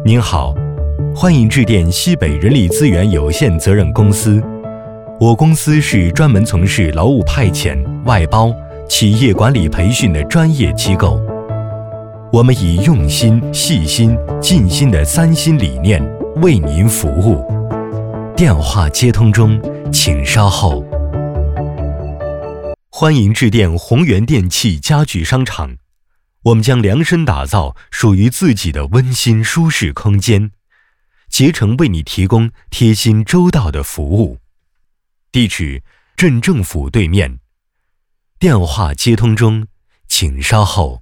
您好，欢迎致电西北人力资源有限责任公司。我公司是专门从事劳务派遣、外包、企业管理培训的专业机构。我们以用心、细心、尽心的3心理念为您服务。电话接通中，请稍后。欢迎致电宏源电器家具商场，我们将量身打造属于自己的温馨舒适空间，竭诚为你提供贴心周到的服务。地址：镇政府对面。电话接通中，请稍后。